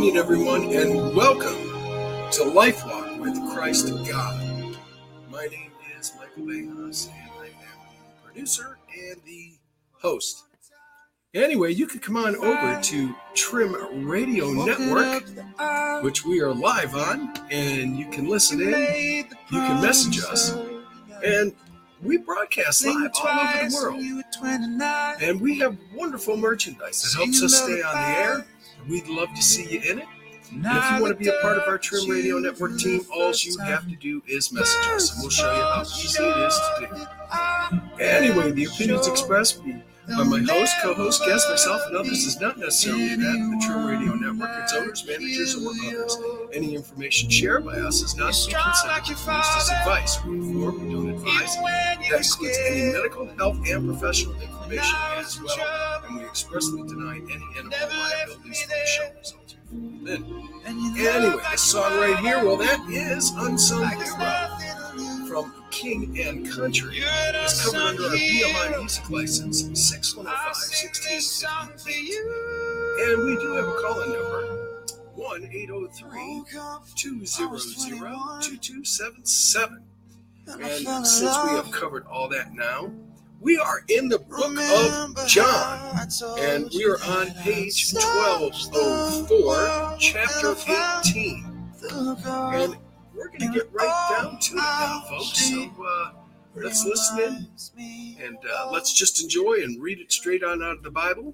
evening, everyone, and welcome to Life Walk with Christ God. My name is Michael Behas, and I am the producer and the host. Anyway, you can come on over to Trim Radio Network, which we are live on, and you can listen in, you can message us, and we broadcast live all over the world. And we have wonderful merchandise that helps us stay on the air. We'd love to see you in it. And if you want to be a part of our Trim Radio Network team, all you have to do is message us, and we'll show you how easy it is to do. Anyway, the opinions expressed by my host, co-host, guest, myself, and others is not necessarily that of the Trim Radio Network, its owners, managers, or others. Any information shared by us is not to be considered to be used as advice. We inform, we don't advise. That includes any medical, health, and professional information as well. And we expressly deny any and all liabilities for the show results. Anyway, this song right here, well, that is Unsung Hero from King and Country. It's covered under our BMI music license 6105-1650. And we do have a call-in number, 1-803-200-2277. And since we have covered all that now, we are in the book of John, and we are on page 1204, chapter 18. And we're going to get right down to it now, folks. So let's listen in, and let's just enjoy and read it straight on out of the Bible.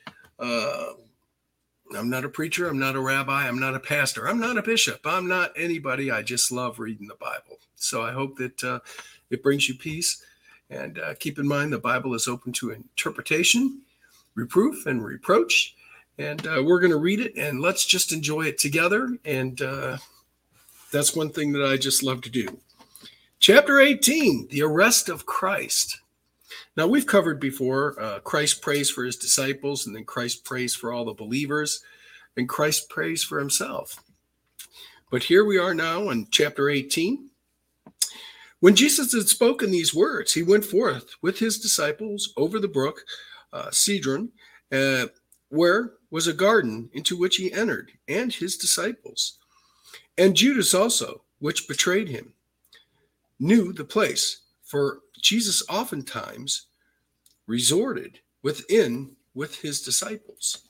I'm not a preacher. I'm not a rabbi. I'm not a pastor. I'm not a bishop. I'm not anybody. I just love reading the Bible. So I hope that it brings you peace. And keep in mind, the Bible is open to interpretation, reproof, and reproach. And we're going to read it, and let's just enjoy it together. And that's one thing that I just love to do. Chapter 18, the arrest of Christ. Now, we've covered before, Christ prays for his disciples, and then Christ prays for all the believers, and Christ prays for himself. But here we are now in chapter 18. When Jesus had spoken these words, he went forth with his disciples over the brook Cedron, where was a garden into which he entered, and his disciples. And Judas also, which betrayed him, knew the place, for Jesus oftentimes resorted within with his disciples.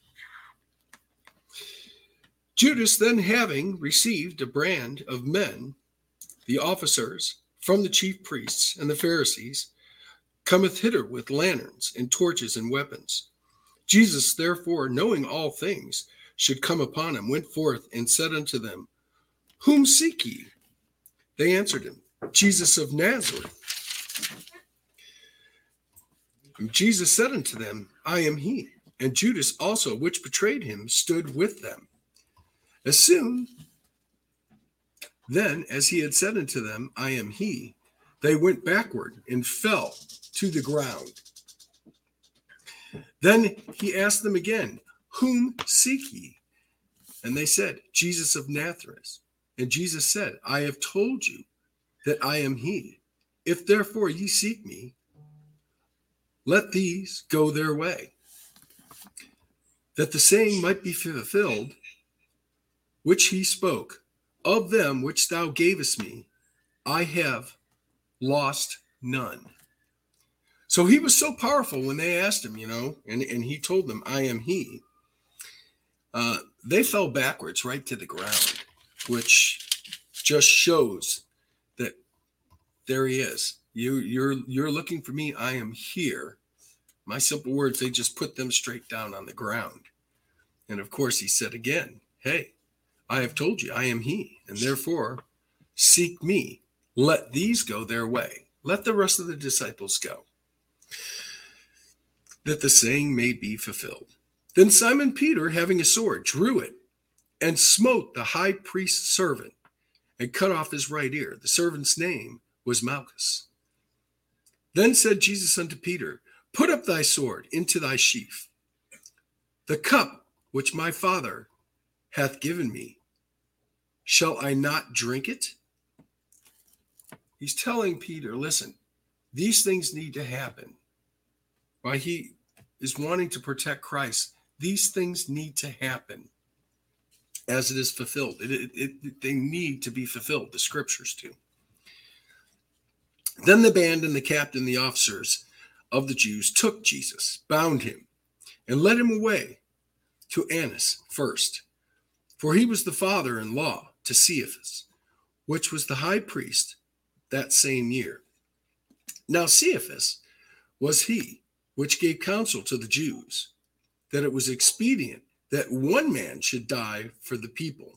Judas then, having received a brand of men, the officers from the chief priests and the Pharisees, cometh hither with lanterns and torches and weapons. Jesus, therefore, knowing all things should come upon him, went forth and said unto them, Whom seek ye? They answered him, Jesus of Nazareth. And Jesus said unto them, I am he. And Judas also, which betrayed him, stood with them. As soon then, as he had said unto them, I am he, they went backward and fell to the ground. Then he asked them again, Whom seek ye? And they said, Jesus of Nazareth. And Jesus said, I have told you that I am he. If therefore ye seek me, let these go their way, that the saying might be fulfilled, which he spoke, of them which thou gavest me, I have lost none. So he was so powerful when they asked him, and he told them, I am he. They fell backwards right to the ground, which just shows that there he is. You're looking for me. I am here. My simple words, they just put them straight down on the ground. And of course, he said again, hey, I have told you, I am he, and therefore seek me. Let these go their way. Let the rest of the disciples go, that the saying may be fulfilled. Then Simon Peter, having a sword, drew it and smote the high priest's servant and cut off his right ear. The servant's name was Malchus. Then said Jesus unto Peter, Put up thy sword into thy sheath. The cup which my Father hath given me, shall I not drink it? He's telling Peter, listen, these things need to happen. While he is wanting to protect Christ, these things need to happen. as it is fulfilled. They need to be fulfilled, the scriptures do. Then the band and the captain, the officers of the Jews, took Jesus, bound him, and led him away to Annas first, for he was the father-in-law to Caiaphas, which was the high priest that same year. Now Caiaphas was he which gave counsel to the Jews, that it was expedient that one man should die for the people.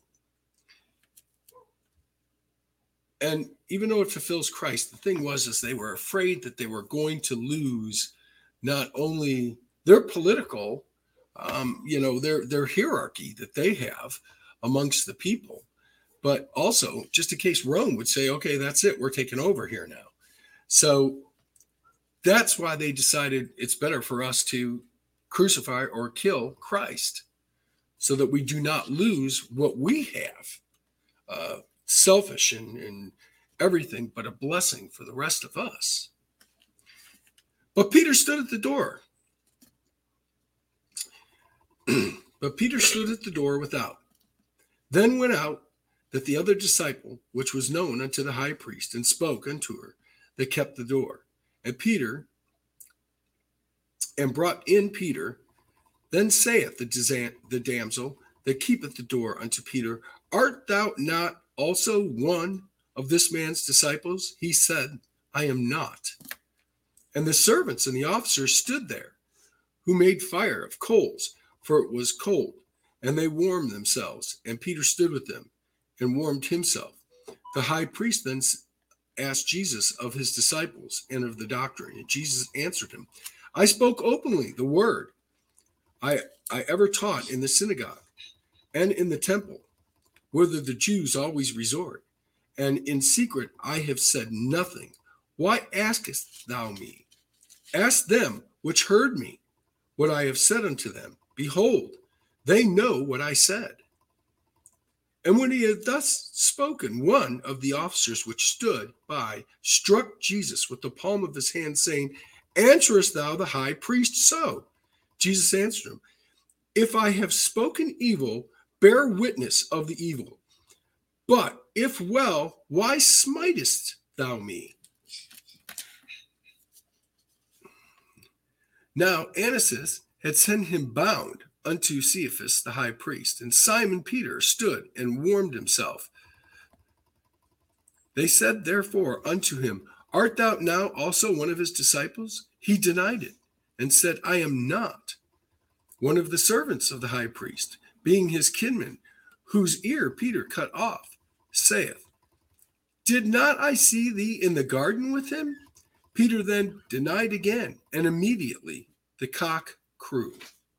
And even though it fulfills Christ, the thing was is they were afraid that they were going to lose not only their political, their hierarchy that they have amongst the people, but also just in case Rome would say, okay, that's it, we're taking over here now. So that's why they decided it's better for us to crucify or kill Christ so that we do not lose what we have, selfish and everything, but a blessing for the rest of us. But Peter stood at the door. But Peter stood at the door without. Then went out that the other disciple, which was known unto the high priest, and spoke unto her that kept the door. And brought in Peter. Then saith the damsel that keepeth the door unto Peter, Art thou not also one of this man's disciples? He said, I am not. And the servants and the officers stood there, who made fire of coals, for it was cold, and they warmed themselves. And Peter stood with them and warmed himself. The high priest then asked Jesus of his disciples and of the doctrine. And Jesus answered him, I spoke openly the word I ever taught in the synagogue and in the temple, whither the Jews always resort. And in secret I have said nothing. Why askest thou me? Ask them which heard me what I have said unto them. Behold, they know what I said. And when he had thus spoken, one of the officers which stood by struck Jesus with the palm of his hand, saying, Answerest thou the high priest so? Jesus answered him, If I have spoken evil, bear witness of the evil. But if well, why smitest thou me? Now Annas had sent him bound unto Caiaphas the high priest, and Simon Peter stood and warmed himself. They said therefore unto him, Art thou now also one of his disciples? He denied it, and said, I am not. One of the servants of the high priest, being his kinsman, whose ear Peter cut off, saith, Did not I see thee in the garden with him? Peter then denied again, and immediately the cock crew.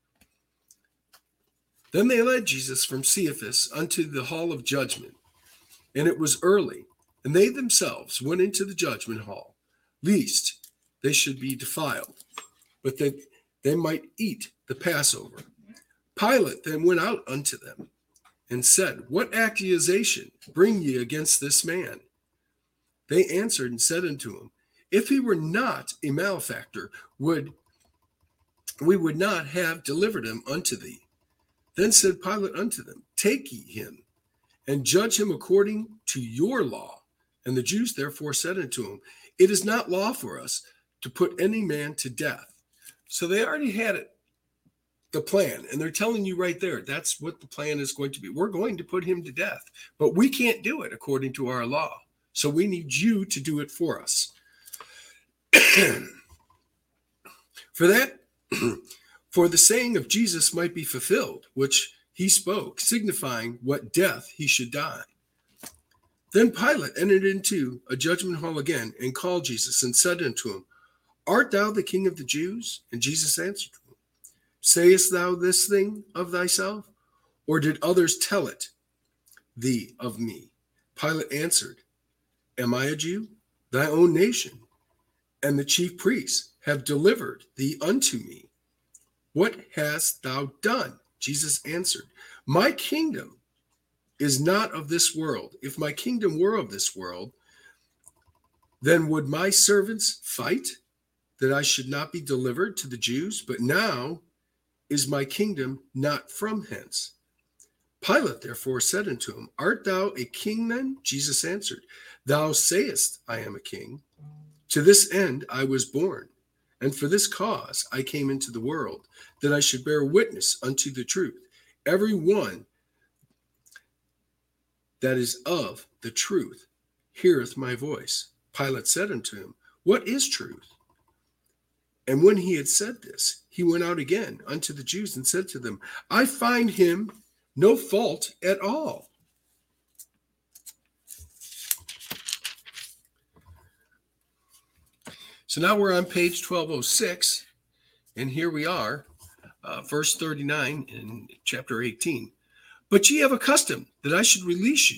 Then they led Jesus from Caiaphas unto the hall of judgment, and it was early, and they themselves went into the judgment hall, lest they should be defiled, but that they might eat the Passover. Pilate then went out unto them, and said, What accusation bring ye against this man? They answered and said unto him, If he were not a malefactor, we would not have delivered him unto thee. Then said Pilate unto them, Take ye him, and judge him according to your law. And the Jews therefore said unto him, It is not law for us to put any man to death. So they already had it, the plan, and they're telling you right there, that's what the plan is going to be. We're going to put him to death, but we can't do it according to our law. So we need you to do it for us. For the saying of Jesus might be fulfilled, which he spoke, signifying what death he should die. Then Pilate entered into a judgment hall again, and called Jesus, and said unto him, Art thou the king of the Jews? And Jesus answered him, Sayest thou this thing of thyself, or did others tell it thee of me? Pilate answered, Am I a Jew? Thy own nation and the chief priests have delivered thee unto me. What hast thou done? Jesus answered, My kingdom is not of this world. If my kingdom were of this world, then would my servants fight that I should not be delivered to the Jews? But now is my kingdom not from hence. Pilate therefore said unto him, Art thou a king then? Jesus answered, Thou sayest, I am a king. To this end I was born, and for this cause I came into the world, that I should bear witness unto the truth. Every one that is of the truth heareth my voice. Pilate said unto him, What is truth? And when he had said this, he went out again unto the Jews and said to them, I find him no fault at all. So now we're on page 1206, and here we are, verse 39 in chapter 18. But ye have a custom that I should release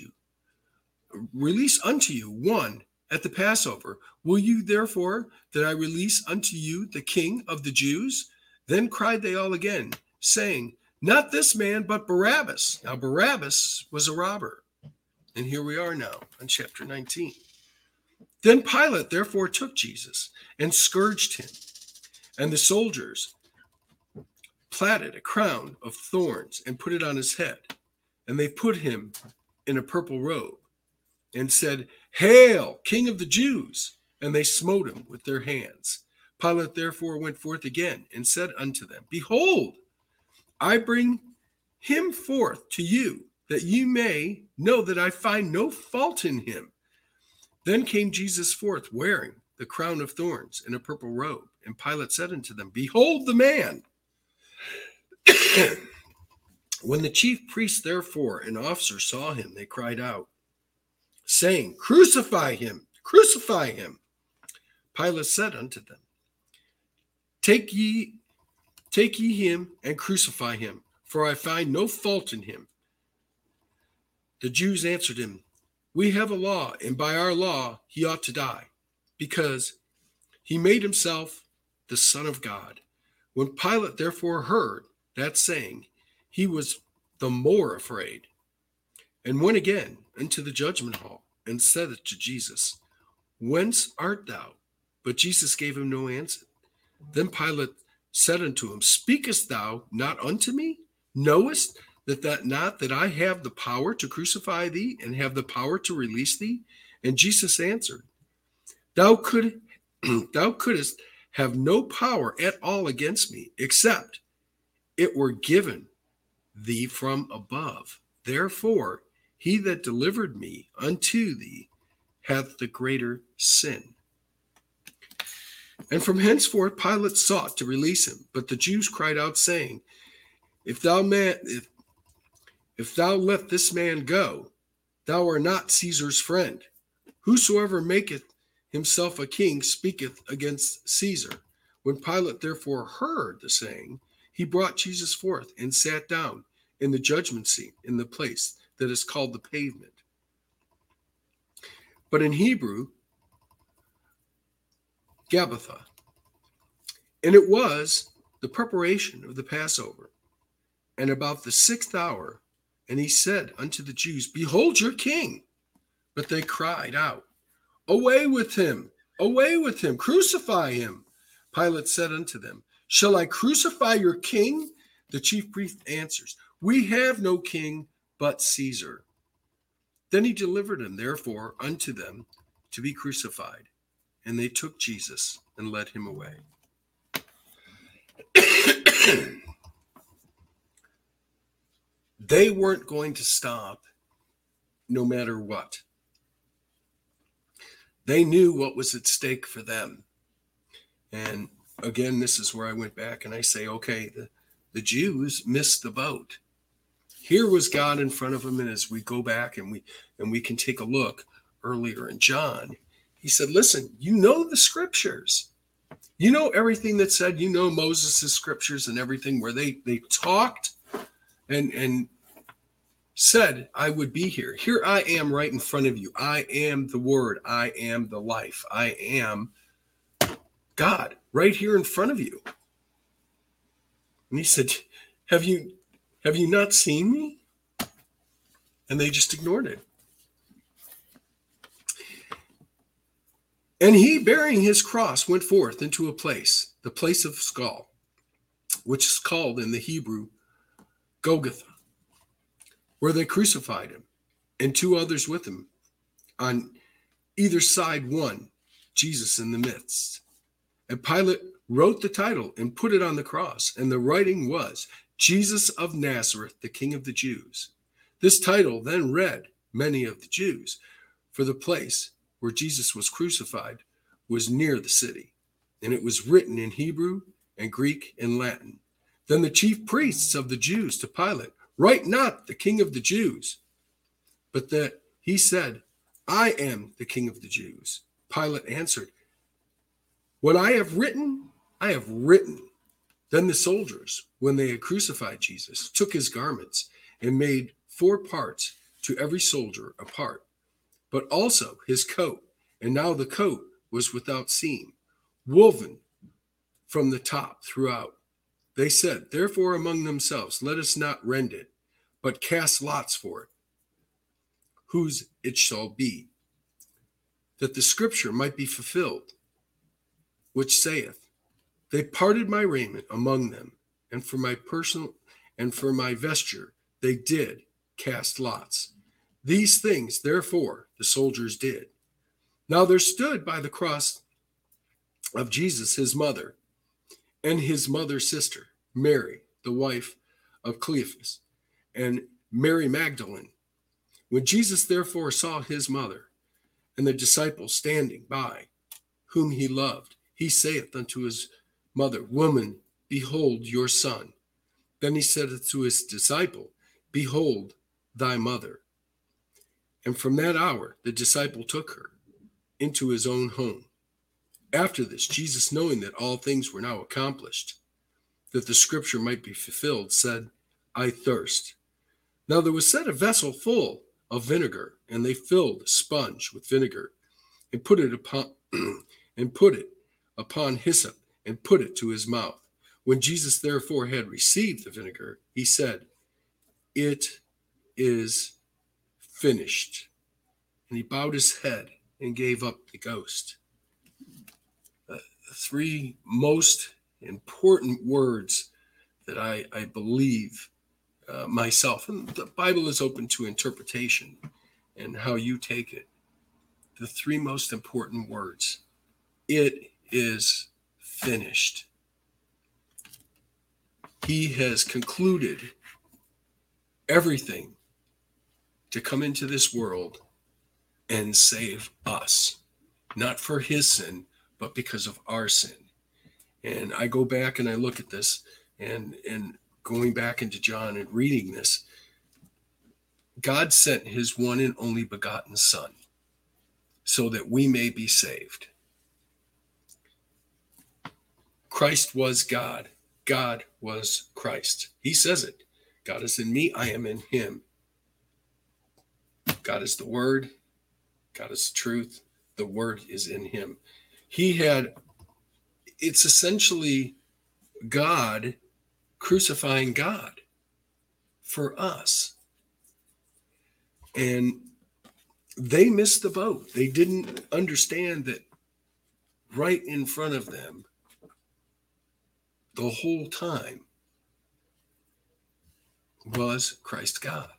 unto you one at the Passover. Will you therefore that I release unto you the King of the Jews? Then cried they all again, saying, Not this man, but Barabbas. Now Barabbas was a robber. And here we are now on chapter 19. Then Pilate therefore took Jesus and scourged him. And the soldiers platted a crown of thorns and put it on his head. And they put him in a purple robe and said, Hail, King of the Jews! And they smote him with their hands. Pilate therefore went forth again and said unto them, Behold, I bring him forth to you, that you may know that I find no fault in him. Then came Jesus forth, wearing the crown of thorns and a purple robe. And Pilate said unto them, Behold the man! When the chief priests therefore and officers saw him, they cried out, saying, Crucify him! Crucify him! Pilate said unto them, Take ye him and crucify him, for I find no fault in him. The Jews answered him, We have a law, and by our law he ought to die, because he made himself the Son of God. When Pilate therefore heard that saying, he was the more afraid, and went again into the judgment hall, and said to Jesus, Whence art thou? But Jesus gave him no answer. Then Pilate said unto him, Speakest thou not unto me? Knowest that I have the power to crucify thee, and have the power to release thee? And Jesus answered, Thou couldst have no power at all against me, except it were given thee from above. Therefore, he that delivered me unto thee hath the greater sin. And from henceforth Pilate sought to release him, but the Jews cried out, saying, If thou let this man go, thou art not Caesar's friend. Whosoever maketh himself a king speaketh against Caesar. When Pilate therefore heard the saying, he brought Jesus forth and sat down in the judgment seat in the place that is called the Pavement, but in Hebrew, Gabbatha. And it was the preparation of the Passover, and about the 6th hour, and he said unto the Jews, Behold your king! But they cried out, Away with him! Away with him! Crucify him! Pilate said unto them, Shall I crucify your king? The chief priest answers, We have no king but Caesar. Then he delivered him, therefore, unto them to be crucified. And they took Jesus and led him away. They weren't going to stop no matter what. They knew what was at stake for them. And again, this is where I went back and I say, okay, the Jews missed the boat. Here was God in front of them, and as we go back and we can take a look earlier in John, he said, listen, you know the scriptures. You know everything that said, you know Moses' scriptures and everything where they talked and said, I would be here. Here I am right in front of you. I am the Word. I am the life. I am God right here in front of you. And he said, have you not seen me? And they just ignored it. And he, bearing his cross, went forth into a place, the place of skull, which is called in the Hebrew Golgotha. where they crucified him, and two others with him, on either side one, Jesus in the midst. And Pilate wrote the title and put it on the cross, and the writing was, Jesus of Nazareth, the King of the Jews. This title then read many of the Jews, for the place where Jesus was crucified was near the city, and it was written in Hebrew and Greek and Latin. Then the chief priests of the Jews to Pilate, write not the King of the Jews, but that he said, I am the King of the Jews. Pilate answered, what I have written, I have written. Then the soldiers, when they had crucified Jesus, took his garments and made 4 parts, to every soldier a part, but also his coat. And now the coat was without seam, woven from the top throughout. They said, therefore among themselves, let us not rend it, but cast lots for it, whose it shall be, that the scripture might be fulfilled, which saith, they parted my raiment among them, and for my vesture they did cast lots. These things, therefore, the soldiers did. Now there stood by the cross of Jesus his mother, and his mother's sister, Mary, the wife of Cleophas, and Mary Magdalene. When Jesus therefore saw his mother, and the disciple standing by, whom he loved, he saith unto his mother, woman, behold your son. Then he said to his disciple, behold thy mother. And from that hour the disciple took her into his own home. After this, Jesus, knowing that all things were now accomplished, that the scripture might be fulfilled, said, I thirst. Now there was set a vessel full of vinegar, and they filled a sponge with vinegar, and put it upon hyssop, and put it to his mouth. When Jesus therefore had received the vinegar, he said, it is finished. And he bowed his head and gave up the ghost. The 3 most important words that I believe myself, and the Bible is open to interpretation and how you take it. The 3 most important words, it is finished. He has concluded everything to come into this world and save us, not for his sin, but because of our sin. And I go back and I look at this, and going back into John and reading this, God sent his one and only begotten Son so that we may be saved. Christ was God. God was Christ. He says it. God is in me. I am in him. God is the Word. God is the truth. The Word is in him. It's essentially God crucifying God for us. And they missed the boat. They didn't understand that right in front of them the whole time was Christ God.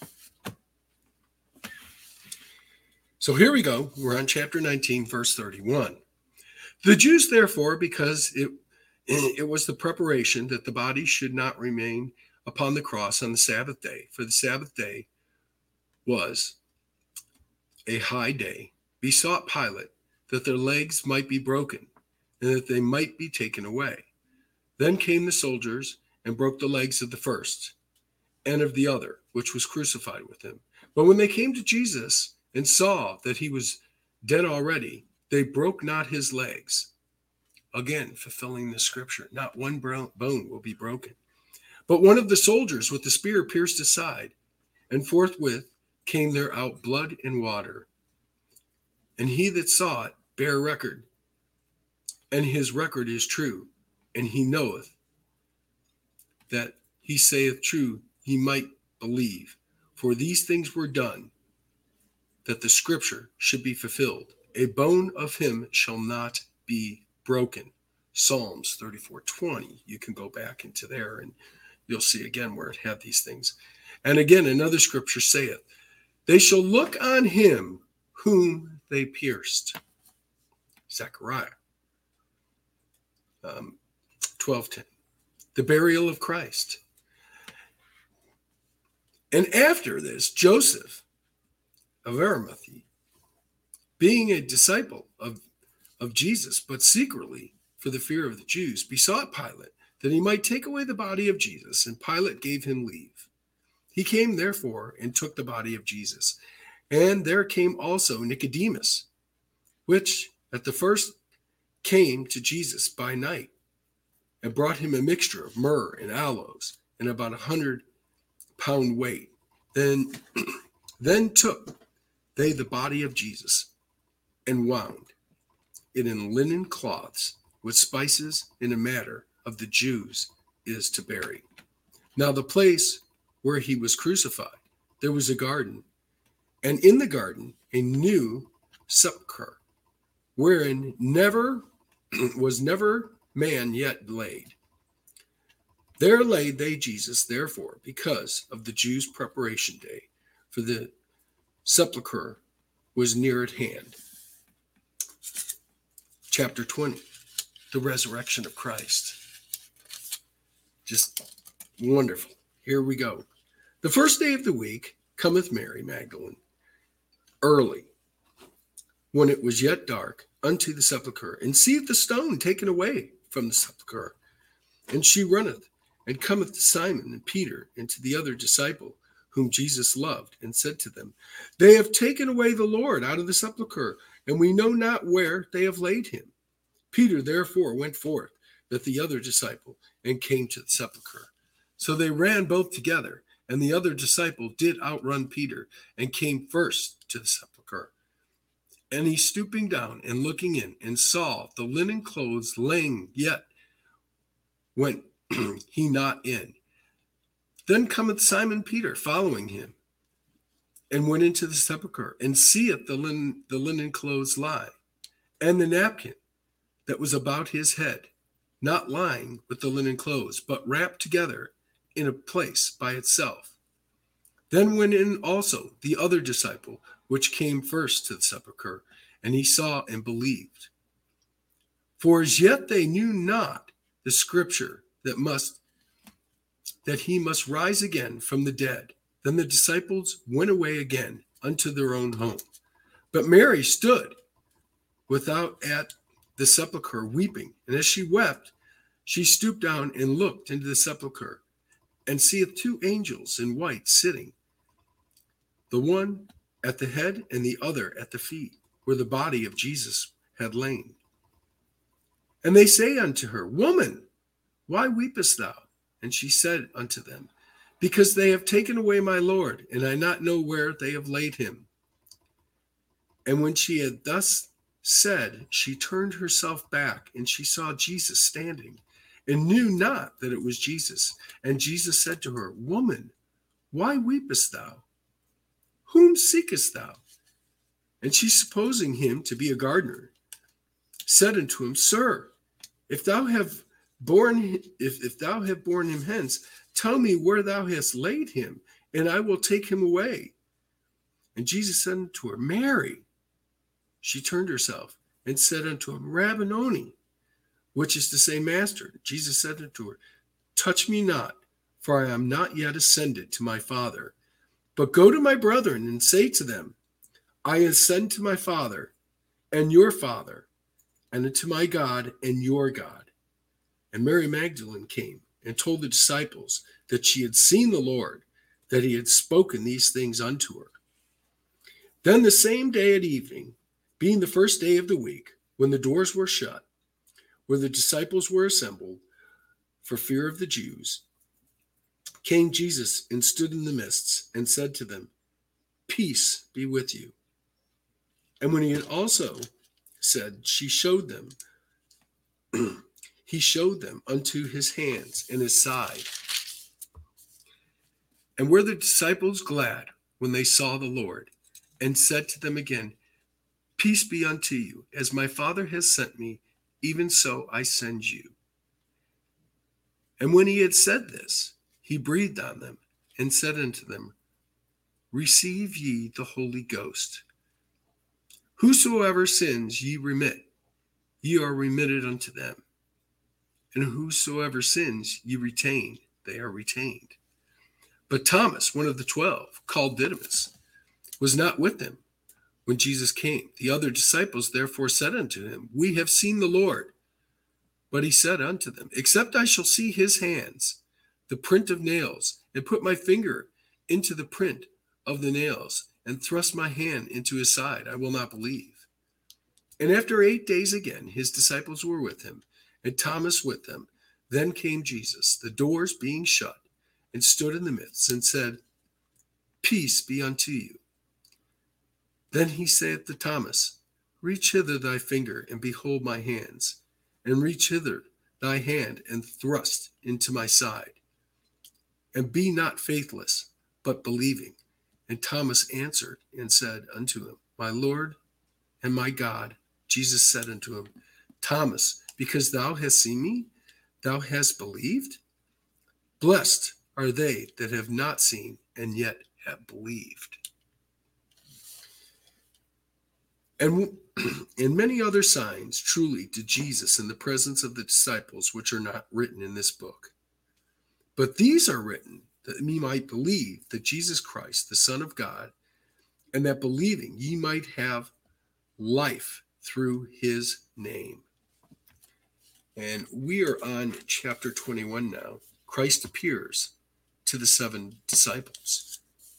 So here we go. We're on chapter 19, verse 31. The Jews, therefore, because it was the preparation that the body should not remain upon the cross on the Sabbath day, for the Sabbath day was a high day, besought Pilate that their legs might be broken and that they might be taken away. Then came the soldiers and broke the legs of the first and of the other, which was crucified with him. But when they came to Jesus and saw that he was dead already, they broke not his legs. Again, fulfilling the scripture, not one bone will be broken. But one of the soldiers with the spear pierced his side, and forthwith came there out blood and water. And he that saw it bare record, and his record is true, and he knoweth that he saith true, he might believe. For these things were done, that the scripture should be fulfilled. A bone of him shall not be broken. Psalms 34:20. You can go back into there and you'll see again where it had these things. And again, another scripture saith, they shall look on him whom they pierced. Zechariah 12:10. The burial of Christ. And after this, Joseph of Arimathea, being a disciple of Jesus, but secretly for the fear of the Jews, besought Pilate that he might take away the body of Jesus, and Pilate gave him leave. He came therefore and took the body of Jesus. And there came also Nicodemus, which at the first came to Jesus by night, and brought him a mixture of myrrh and aloes, and about 100-pound weight. Then took they the body of Jesus, and wound it in linen cloths with spices, in a matter of the Jews is to bury. Now the place where he was crucified, there was a garden, and in the garden a new sepulchre, wherein was never man yet laid. There laid they Jesus, therefore, because of the Jews' preparation day, for the sepulchre was near at hand. Chapter 20, the resurrection of Christ. Just wonderful. Here we go. The first day of the week cometh Mary Magdalene early, when it was yet dark, unto the sepulchre, and seeth the stone taken away from the sepulchre. And she runneth, and cometh to Simon and Peter, and to the other disciple, whom Jesus loved, and said to them, They have taken away the Lord out of the sepulchre, and we know not where they have laid him. Peter therefore went forth with the other disciple, and came to the sepulchre. So they ran both together, and the other disciple did outrun Peter, and came first to the sepulchre. And he stooping down and looking in, and saw the linen clothes laying, yet went he not in. Then cometh Simon Peter following him, and went into the sepulchre, and seeth the linen clothes lie, and the napkin that was about his head, not lying with the linen clothes, but wrapped together in a place by itself. Then went in also the other disciple, which came first to the sepulchre, and he saw and believed. For as yet they knew not the scripture that he must rise again from the dead. Then the disciples went away again unto their own home. But Mary stood without at the sepulchre weeping. And as she wept, she stooped down and looked into the sepulchre, and seeth two angels in white sitting, the one at the head and the other at the feet, where the body of Jesus had lain. And they say unto her, Woman, why weepest thou? And she said unto them, Because they have taken away my Lord, and I not know where they have laid him. And when she had thus said, she turned herself back, and she saw Jesus standing, and knew not that it was Jesus. And Jesus said to her, Woman, why weepest thou? Whom seekest thou? And she, supposing him to be a gardener, said unto him, Sir, if thou have borne him hence, tell me where thou hast laid him, and I will take him away. And Jesus said unto her, Mary. She turned herself and said unto him, Rabboni, which is to say, Master. Jesus said unto her, Touch me not, for I am not yet ascended to my Father, but go to my brethren and say to them, I ascend to my Father and your Father, and unto my God and your God. And Mary Magdalene came and told the disciples that she had seen the Lord, that he had spoken these things unto her. Then the same day at evening, being the first day of the week, when the doors were shut, where the disciples were assembled for fear of the Jews, came Jesus and stood in the midst, and said to them, Peace be with you. And when he had also said, he showed them unto his hands and his side. And were the disciples glad when they saw the Lord, and said to them again, Peace be unto you. As my Father has sent me, even so I send you. And when he had said this, he breathed on them and said unto them, Receive ye the Holy Ghost. Whosoever sins ye remit, ye are remitted unto them. And whosoever sins ye retain, they are retained. But Thomas, one of the 12, called Didymus, was not with them when Jesus came. The other disciples therefore said unto him, We have seen the Lord. But he said unto them, Except I shall see his hands, the print of nails, and put my finger into the print of the nails, and thrust my hand into his side, I will not believe. And after 8 days again, his disciples were with him, and Thomas with them. Then came Jesus, the doors being shut, and stood in the midst, and said, Peace be unto you. Then he saith to Thomas, Reach hither thy finger, and behold my hands, and reach hither thy hand, and thrust into my side. And be not faithless, but believing. And Thomas answered and said unto him, My Lord and my God. Jesus said unto him, Thomas, because thou hast seen me, thou hast believed? Blessed are they that have not seen and yet have believed. And many other signs truly did Jesus in the presence of the disciples, which are not written in this book. But these are written that ye might believe that Jesus Christ, the Son of God, and that believing ye might have life through his name. And we are on chapter 21 now. Christ appears to the 7 disciples.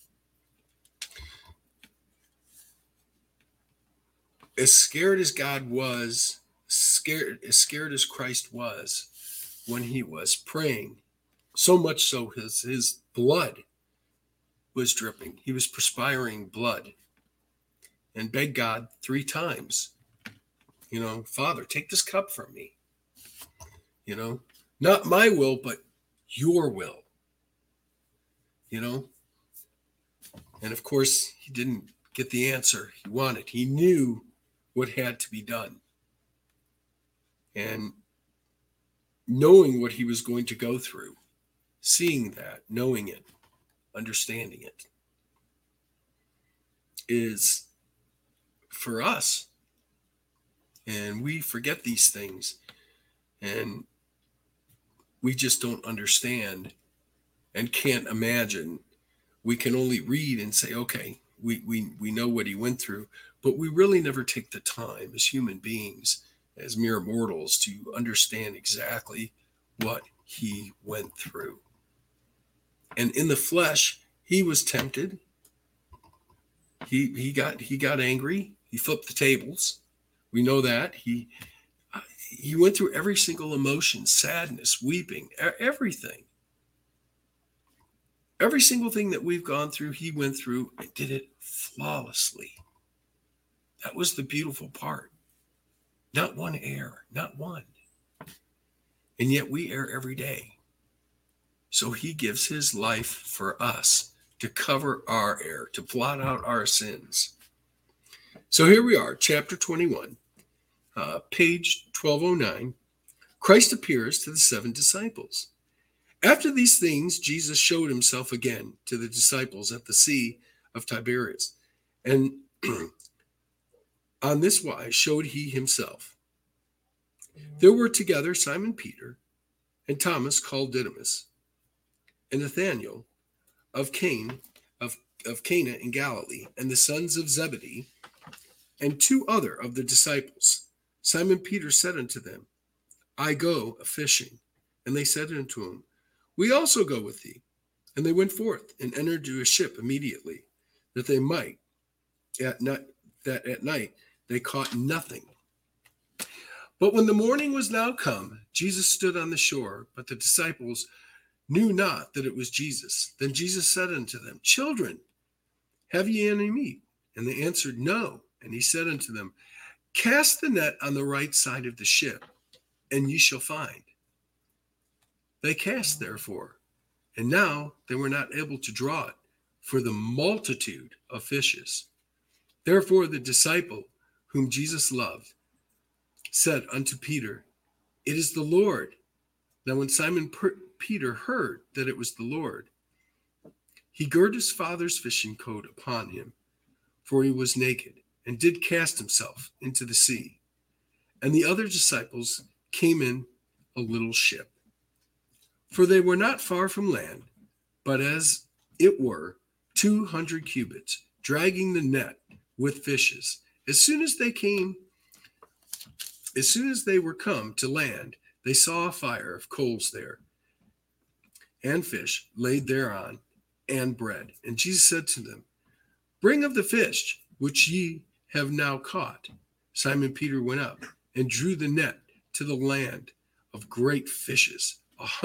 As scared as God was, as scared as Christ was when he was praying, so much so his blood was dripping. He was perspiring blood and begged God 3 times, Father, take this cup from me. Not my will, but your will. And of course, he didn't get the answer he wanted. He knew what had to be done. And knowing what he was going to go through, seeing that, knowing it, understanding it, is for us. And we forget these things. And we just don't understand and can't imagine. We can only read and say, okay, we know what he went through, but we really never take the time as human beings, as mere mortals, to understand exactly what he went through. And in the flesh, he was tempted. He got angry. He flipped the tables. We know that. He went through every single emotion, sadness, weeping, everything. Every single thing that we've gone through, he went through and did it flawlessly. That was the beautiful part. Not one error, not one. And yet we err every day. So he gives his life for us to cover our error, to blot out our sins. So here we are, chapter 21, page 1209. Christ appears to the 7 disciples. After these things, Jesus showed himself again to the disciples at the Sea of Tiberias. And on this wise showed he himself. There were together Simon Peter, and Thomas called Didymus, and Nathanael of Cana in Galilee, and the sons of Zebedee, and 2 other of the disciples. Simon Peter said unto them, I go a-fishing. And they said unto him, We also go with thee. And they went forth and entered into a ship immediately, that they might, at night they caught nothing. But when the morning was now come, Jesus stood on the shore, but the disciples knew not that it was Jesus. Then Jesus said unto them, Children, have ye any meat? And they answered, No. And he said unto them, Cast the net on the right side of the ship, and ye shall find. They cast therefore, and now they were not able to draw it, for the multitude of fishes. Therefore the disciple whom Jesus loved said unto Peter, It is the Lord. Now when Simon Peter heard that it was the Lord, he girt his father's fishing coat upon him, for he was naked, and did cast himself into the sea. And the other disciples came in a little ship, for they were not far from land, but as it were 200 cubits, dragging the net with fishes. As soon as they were come to land, they saw a fire of coals there, and fish laid thereon, and bread. And Jesus said to them, Bring of the fish which ye have now caught. Simon Peter went up and drew the net to the land of great fishes,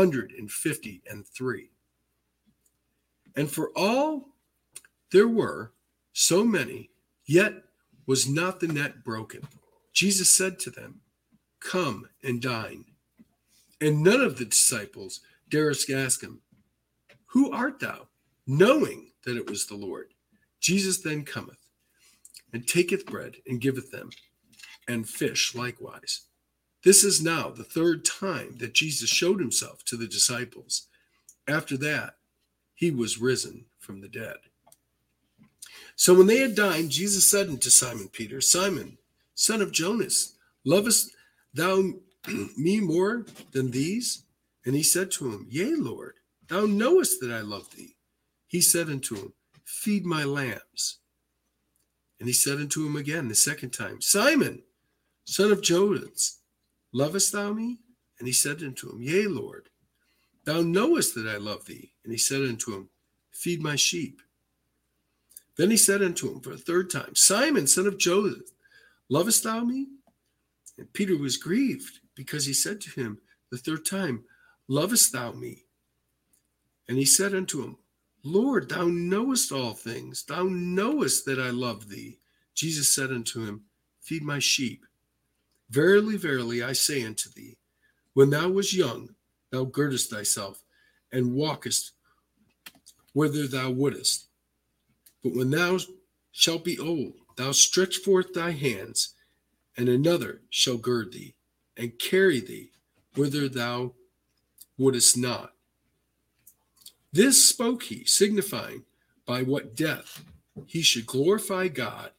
153. And for all there were so many, yet was not the net broken. Jesus said to them, Come and dine. And none of the disciples durst ask him, Who art thou? Knowing that it was the Lord. Jesus then cometh, and taketh bread, and giveth them, and fish likewise. This is now the third time that Jesus showed himself to the disciples. After that, he was risen from the dead. So when they had dined, Jesus said unto Simon Peter, Simon, son of Jonas, lovest thou me more than these? And he said to him, Yea, Lord, thou knowest that I love thee. He said unto him, Feed my lambs. And he said unto him again the second time, Simon, son of Jonas, lovest thou me? And he said unto him, Yea, Lord, thou knowest that I love thee. And he said unto him, Feed my sheep. Then he said unto him for a third time, Simon, son of Jonas, lovest thou me? And Peter was grieved, because he said to him the third time, Lovest thou me? And he said unto him, Lord, thou knowest all things. Thou knowest that I love thee. Jesus said unto him, Feed my sheep. Verily, verily, I say unto thee, when thou wast young, thou girdest thyself, and walkest whither thou wouldest. But when thou shalt be old, thou stretch forth thy hands, and another shall gird thee, and carry thee whither thou wouldest not. This spoke he, signifying by what death he should glorify God.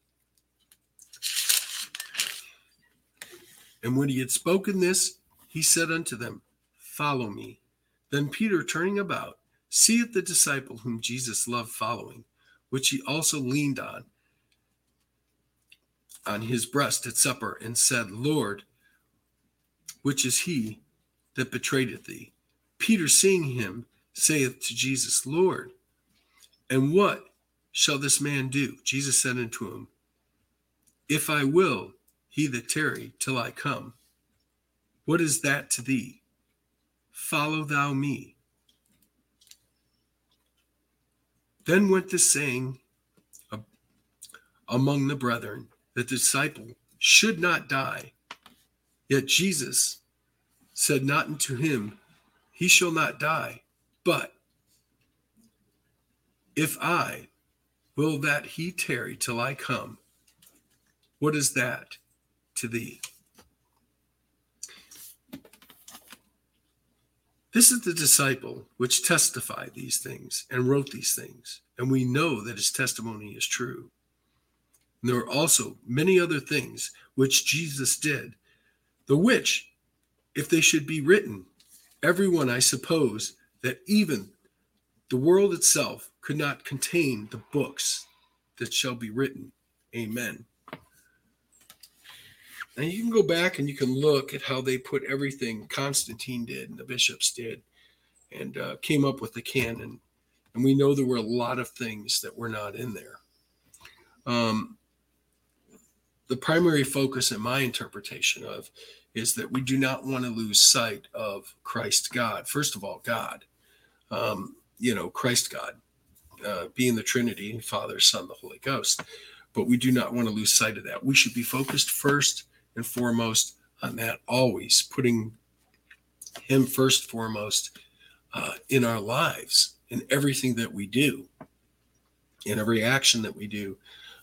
And when he had spoken this, he said unto them, Follow me. Then Peter, turning about, seeth the disciple whom Jesus loved following, which he also leaned on his breast at supper, and said, Lord, which is he that betrayeth thee? Peter, seeing him, saith to Jesus, Lord, and what shall this man do? Jesus said unto him, If I will, he that tarry till I come. What is that to thee? Follow thou me. Then went this saying among the brethren, that the disciple should not die. Yet Jesus said not unto him, He shall not die. But if I will that he tarry till I come, what is that to thee? This is the disciple which testified these things and wrote these things, and we know that his testimony is true. And there are also many other things which Jesus did, the which, if they should be written, everyone, I suppose, that even the world itself could not contain the books that shall be written. Amen. Now you can go back and you can look at how they put everything Constantine did and the bishops did, and came up with the canon. And we know there were a lot of things that were not in there. The primary focus in my interpretation of is that we do not want to lose sight of Christ God. First of all, God, Christ God, being the Trinity, Father, Son, the Holy Ghost. But we do not want to lose sight of that. We should be focused first and foremost on that, always putting him first, foremost in our lives, in everything that we do, in every action that we do.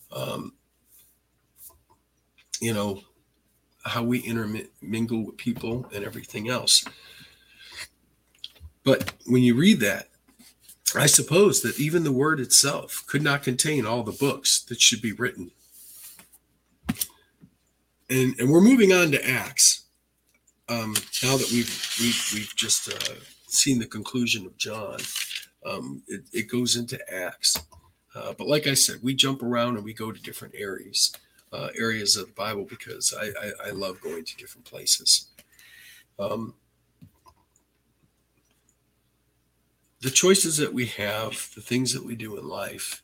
How we intermingle with people and everything else. But when you read that, I suppose that even the word itself could not contain all the books that should be written. And we're moving on to Acts. Now that we've just seen the conclusion of John, it goes into Acts. But like I said, we jump around and we go to different areas of the Bible because I love going to different places. The choices that we have, the things that we do in life,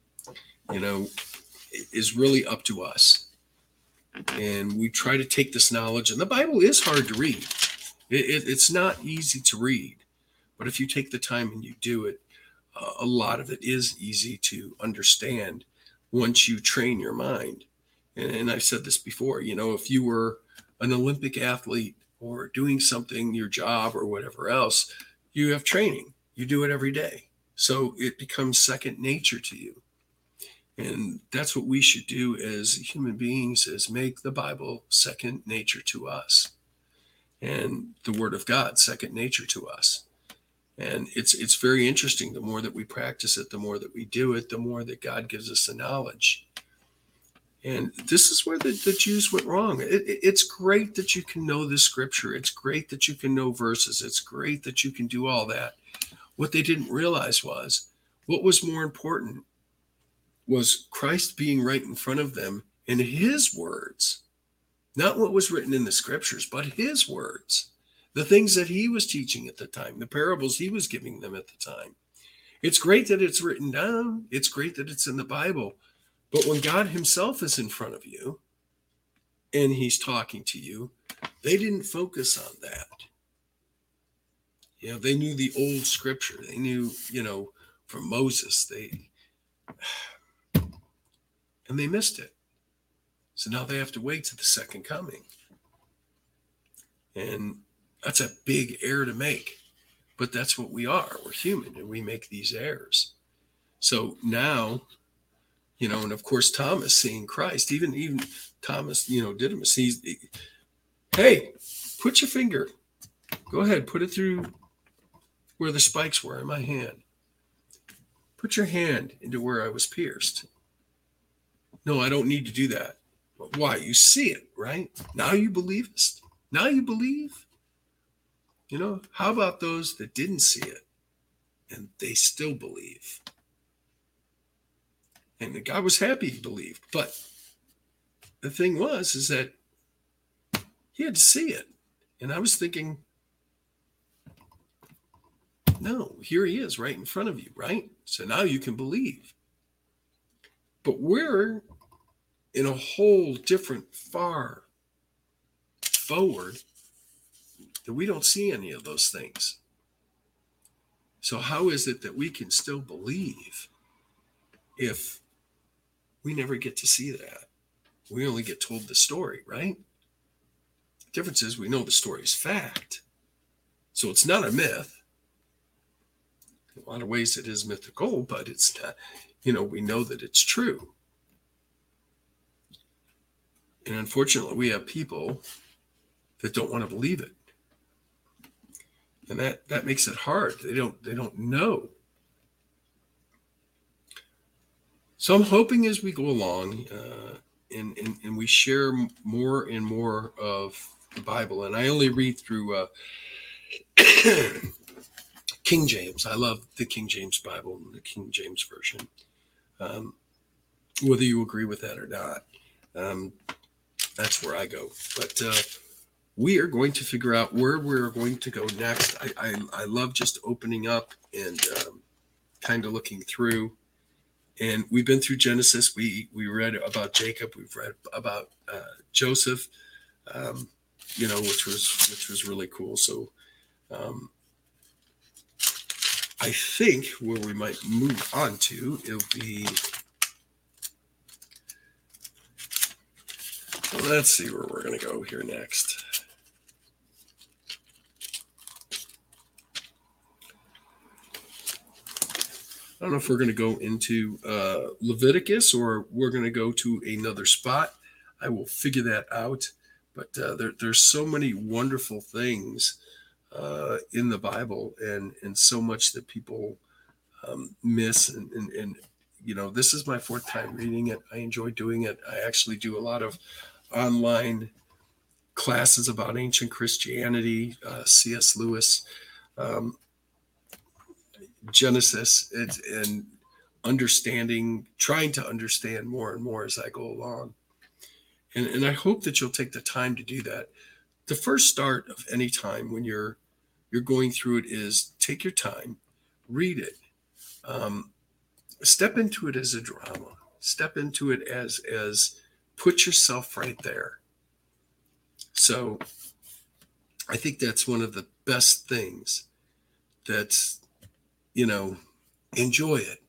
is really up to us. And we try to take this knowledge, and the Bible is hard to read. It's not easy to read, but if you take the time and you do it, a lot of it is easy to understand once you train your mind. And I've said this before, if you were an Olympic athlete or doing something, your job or whatever else, you have training. You do it every day. So it becomes second nature to you. And that's what we should do as human beings, is make the Bible second nature to us, and the Word of God second nature to us. And it's very interesting. The more that we practice it, the more that we do it, the more that God gives us the knowledge. And this is where the Jews went wrong. It's great that you can know the scripture. It's great that you can know verses. It's great that you can do all that. What they didn't realize was what was more important was Christ being right in front of them in his words, not what was written in the scriptures, but his words, the things that he was teaching at the time, the parables he was giving them at the time. It's great that it's written down. It's great that it's in the Bible. But when God himself is in front of you and he's talking to you, they didn't focus on that. They knew the old scripture. They knew, from Moses, and they missed it. So now they have to wait to the second coming. And that's a big error to make. But that's what we are. We're human, and we make these errors. So now, and of course, Thomas seeing Christ, even Thomas, Didymus, hey, put your finger. Go ahead, put it through where the spikes were in my hand. Put your hand into where I was pierced. No, I don't need to do that. Why? You see it, right? Now you believest. Now you believe. How about those that didn't see it and they still believe? And the guy was happy he believed. But the thing is that he had to see it. And I was thinking, no, here he is right in front of you, right? So now you can believe. But we're in a whole different, far forward, that we don't see any of those things. So how is it that we can still believe if we never get to see that? We only get told the story, right? The difference is we know the story is fact. So it's not a myth. In a lot of ways it is mythical, but it's not, we know that it's true. And unfortunately, we have people that don't want to believe it. And that makes it hard. They don't know. So I'm hoping as we go along and we share more and more of the Bible, and I only read through King James. I love the King James Bible and the King James Version. Whether you agree with that or not, that's where I go. But we are going to figure out where we're going to go next. I love just opening up and kind of looking through. And we've been through Genesis. We read about Jacob. We've read about Joseph, which was really cool. So I think where we might move on to, it'll be, well, let's see where we're going to go here next. I don't know if we're going to go into Leviticus or we're going to go to another spot. I will figure that out. But there's so many wonderful things in the Bible and so much that people miss. And this is my fourth time reading it. I enjoy doing it. I actually do a lot of online classes about ancient Christianity, C.S. Lewis, um, Genesis, and trying to understand more and more as I go along. And I hope that you'll take the time to do that. The first start of any time when you're going through it is take your time, read it, step into it as a drama, step into it as put yourself right there. So I think that's one of the best things. That's, enjoy it.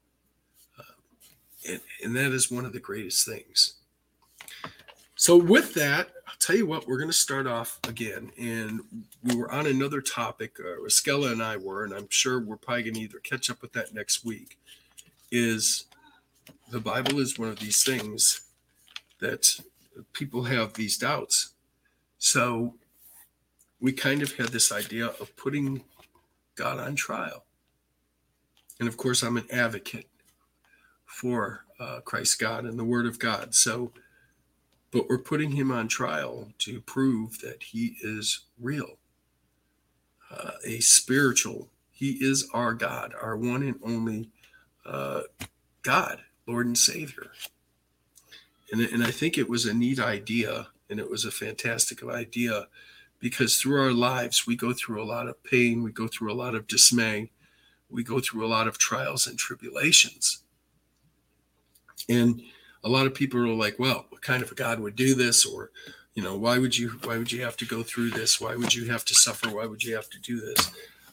And that is one of the greatest things. So with that, I'll tell you what, we're going to start off again. And we were on another topic, Raskella and I were, and I'm sure we're probably going to either catch up with that next week, is the Bible is one of these things that people have these doubts. So we kind of had this idea of putting God on trial. And of course, I'm an advocate for Christ God and the Word of God. But we're putting him on trial to prove that he is real, a spiritual. He is our God, our one and only God, Lord and Savior. And I think it was a neat idea, and it was a fantastic idea, because through our lives, we go through a lot of pain, we go through a lot of dismay, we go through a lot of trials and tribulations. And a lot of people are like, well, what kind of a God would do this? Or, why would you have to go through this? Why would you have to suffer? Why would you have to do this?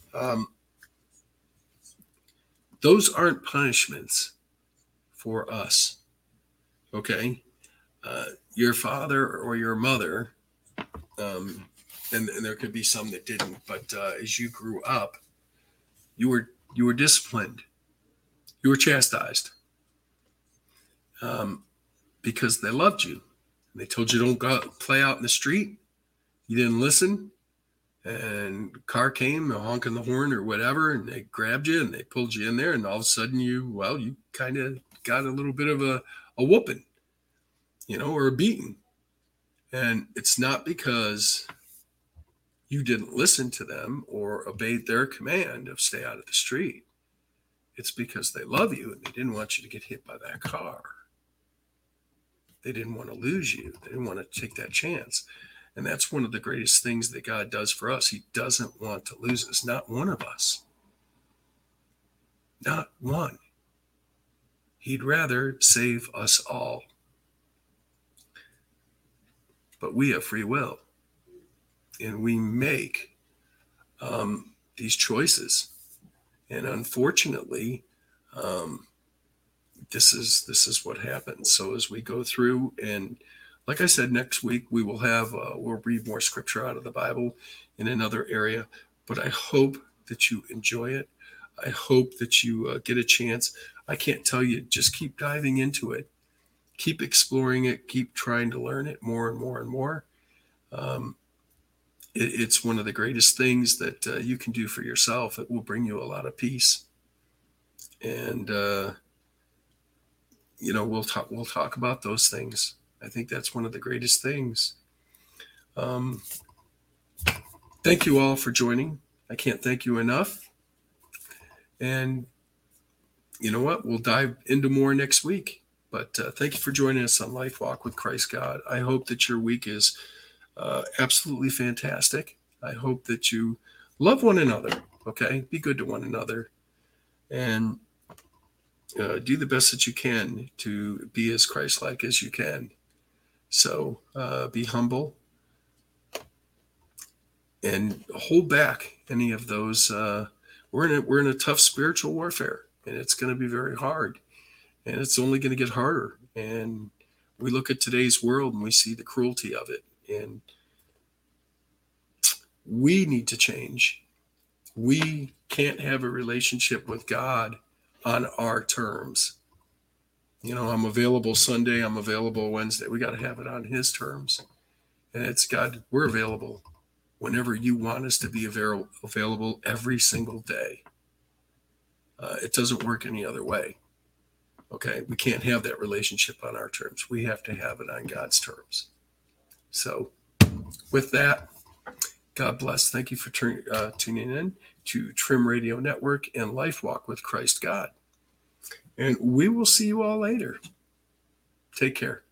Those aren't punishments for us. Okay. Your father or your mother, and there could be some that didn't, but as you grew up, you were disciplined, you were chastised, because they loved you. They told you don't go out, play out in the street. You didn't listen, and a car came, honking the horn or whatever, and they grabbed you and they pulled you in there, and all of a sudden you kind of got a little bit of a whooping, or a beating. And it's not because you didn't listen to them or obeyed their command of stay out of the street. It's because they love you and they didn't want you to get hit by that car. They didn't want to lose you. They didn't want to take that chance. And that's one of the greatest things that God does for us. He doesn't want to lose us. Not one of us. Not one. He'd rather save us all. But we have free will. And we make these choices. And unfortunately, this is what happens. So as we go through, and like I said, next week we will we'll read more scripture out of the Bible in another area. But I hope that you enjoy it. I hope that you get a chance. I can't tell you, just keep diving into it. Keep exploring it. Keep trying to learn it more and more and more. It's one of the greatest things that you can do for yourself. It will bring you a lot of peace. And, we'll talk about those things. I think that's one of the greatest things. Thank you all for joining. I can't thank you enough. And you know what? We'll dive into more next week. But thank you for joining us on Life Walk with Christ God. I hope that your week is absolutely fantastic. I hope that you love one another. Okay? Be good to one another. And do the best that you can to be as Christ-like as you can. So be humble and hold back any of those. We're in a tough spiritual warfare, and it's going to be very hard, and it's only going to get harder. And we look at today's world and we see the cruelty of it, and we need to change. We can't have a relationship with God on our terms. I'm available Sunday, I'm available Wednesday. We got to have it on his terms. And it's God, we're available whenever you want us to be available every single day. It doesn't work any other way. Okay, we can't have that relationship on our terms. We have to have it on God's terms. So with that, God bless. Thank you for tuning in to Trim Radio Network and Life Walk with Christ God. And we will see you all later. Take care.